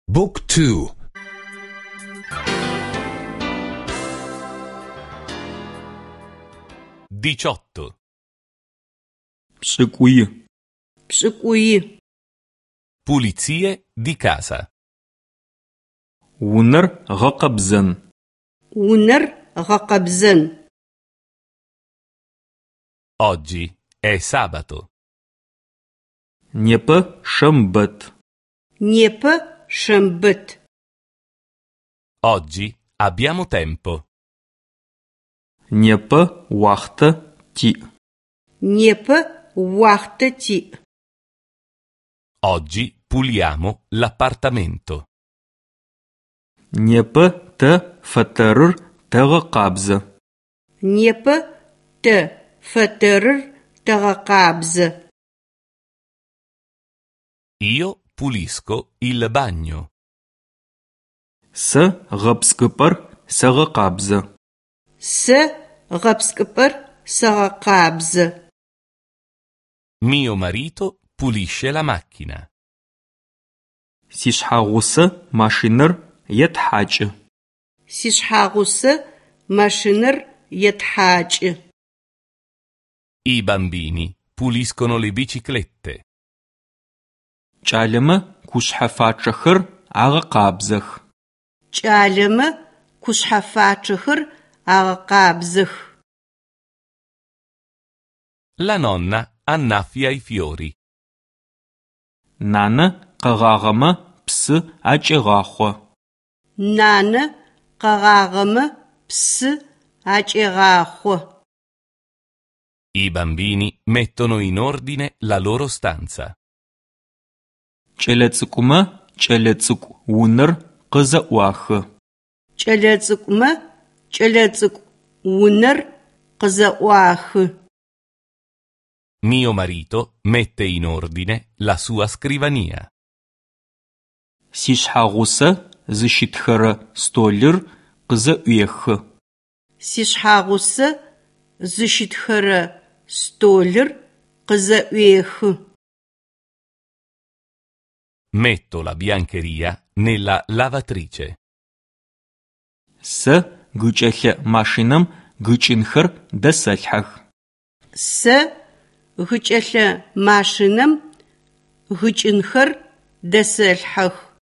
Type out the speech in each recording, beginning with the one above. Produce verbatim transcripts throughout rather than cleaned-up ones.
Book two. diciotto. Pş'ık'ui. Pş'ık'ui. Pulizie di casa. Унэр гъэкъэбзэн. Унэр гъэкъэбзэн. Oggi è sabato. Непэ шэмбэт. Непэ шэмбэт. Oggi abbiamo tempo. Непэ уахътэ тиӏ. Непэ уахътэ тиӏ. Oggi puliamo l'appartamento. Непэ тэ фэтэрыр тэгъэкъабзэ. Непэ тэ фэтэрыр тэгъэкъабзэ. Io pulisco il bagno. Сэ гъэпскӏыпӏэр сэгъэкъабзэ. Сэ гъэпскӏыпӏэр сэгъэкъабзэ. Mio marito pulisce la macchina. Сишъхьагъусэ машинэр етхьакӏы. Сишъхьагъусэ машинэр етхьакӏы. I bambini puliscono le biciclette. Кӏалэмэ кушъхьэфачъэхэр агъэкъабзэх. Кӏалэмэ кушъхьэфачъэхэр агъэкъабзэх. La nonna annaffia i fiori. Нанэ къэгъагъэмэ псы акӏегъахъо. Нанэ къэгъагъэмэ псы акӏегъахъо. I bambini mettono in ordine la loro stanza. Кӏэлэцӏыкӏумэ кӏэлэцӏыкӏу унэр къызэӏуахы. Кӏэлэцӏыкӏумэ кӏэлэцӏыкӏу унэр къызэӏуахы. Mio marito mette in ordine la sua scrivania. Сишъхьагъусэ зыщытхэрэ столыр къызэӏуехы. Сишъхьагъусэ зыщытхэрэ столыр къызэӏуехы. Metto la biancheria nella lavatrice. Сэ гыкӏэлъэ машинэм гыкӏынхэр дэсэлъхьэх. Сэ гыкӏэлъэ машинэм гыкӏынхэр дэсэлъхьэх.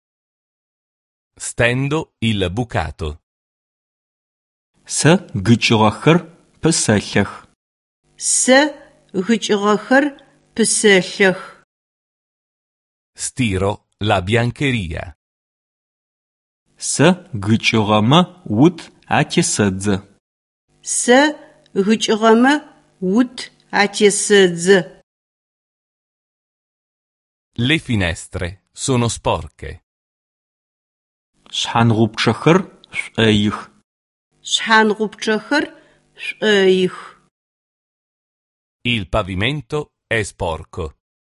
Stendo il bucato. Сэ гыкӏыгъэхэр пысэлъэх. Сэ гыкӏыгъэхэр пысэлъэх. Stiro la biancheria. Сэ гыкӏыгъэмэ ут атесэдзэ. Сэ гыкӏыгъэмэ ут атесэдзэ. Le finestre sono sporche. Шъхьангъупчъэхэр шӏоих. Шъхьангъупчъэхэр шӏоих. Il pavimento è sporco.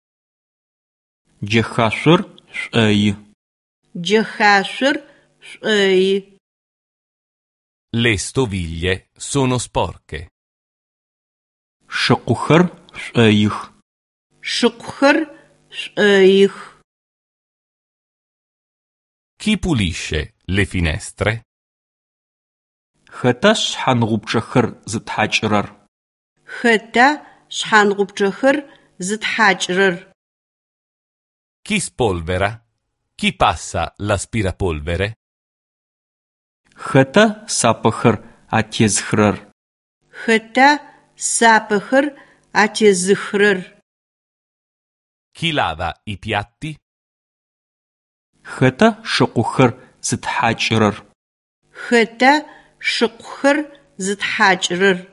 Джэхашъор шӏои. Джэхашъор шӏои. Le stoviglie sono sporche. Шыкъухэр шӏоих. Шыкъухэр шӏоих. Chi pulisce le finestre? Хэта шъхьангъупчъэхэр зытхьакӏырэр? Хэта шъхьангъупчъэхэр зытхьакӏырэр? Chi spolvera? Chi passa l'aspirapolvere? Хэта сапэхэр атезхрэр? Хэта сапэхэр атезыхрэр? Chi lava i piatti? Хэта шыкъухэр зытхьакӏырэр? Хэта шыкъухэр зытхьакӏырэр?